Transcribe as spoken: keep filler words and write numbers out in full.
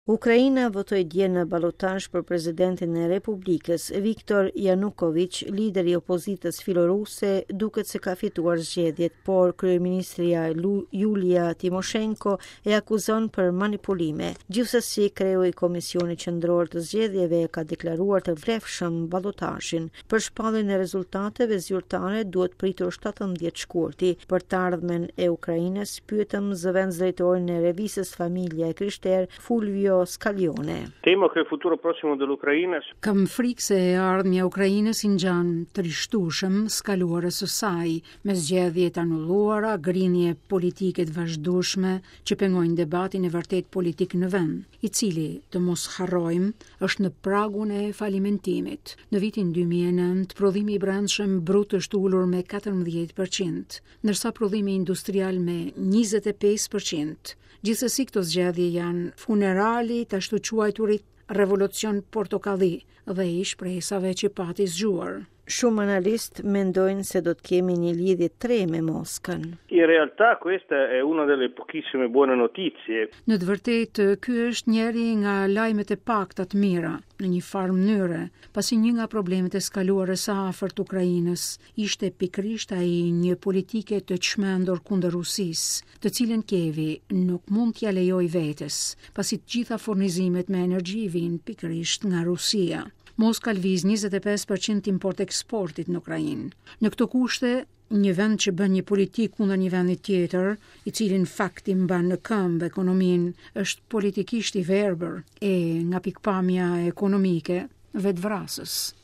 Ukraina votoi dje në ballotazh për presidentin e Republikës. Viktor Yanukovych, lideri i opozitës filoruse, duket se ka fituar zgjedhjet, por kryeministria Yulia Timoshenko e akuzon për manipulime. Gjithsesi, kreu i Komisionit Qendror të Zgjedhjeve ka deklaruar të vlefshëm ballotazhin. Për shpalljen e rezultateve zyrtare duhet pritur shtatëmbëdhjetë shkurti. Për të ardhmen e Ukrainës, pyetëm zëvendësdrejtorin e Revisës Familja e Krishterë, Fulvio Scaglione. Temo che il futuro prossimo dell'Ucraina. Kam frikë se ardhmja e Ukrainës i ngjan të rishtueshëm skaluarës së saj, me zgjedhje të anulluara, grinje politike të vazhdueshme që pengojnë debatin e vërtet politik në vend, i cili, të mos harrojmë, është në pragun e falimentimit. Në vitin dy mijë e nëntë, prodhimi i brendshëm brut është ulur me katërmbëdhjetë përqind, ndërsa prodhimi industrial me njëzet e pesë përqind. Gjithsesi, këto zgjedhje janë funerali të ashtu quajturit revolucion portokalli dhe i shpresave që pati zgjuar. Shumë analistë mendojnë se do të kemi një lidhje tre me Moskën. In realtà questa è una delle pochissime buone notizie. Në të vërtetë, ky është njëri nga lajmet e pakta të mira, në një farë mënyre, pasi një nga problemet e skaluarës së afërt Ukrainës ishte pikërisht ai një politike të çmendur kundër Rusisë, të cilën Kievi nuk mund t'ja lejojë vetes, pasi të gjitha furnizimet me energji vijnë pikërisht nga Rusia. Moska lviz njëzet e pesë përqind import-eksportit në Ukrainë. Në këto kushte, një vend që bën një politikë kundër një vendi tjetër, i cili në fakt i mban në këmbë ekonominë, është politikisht i verbër e nga pikpamja ekonomike vetvrasës.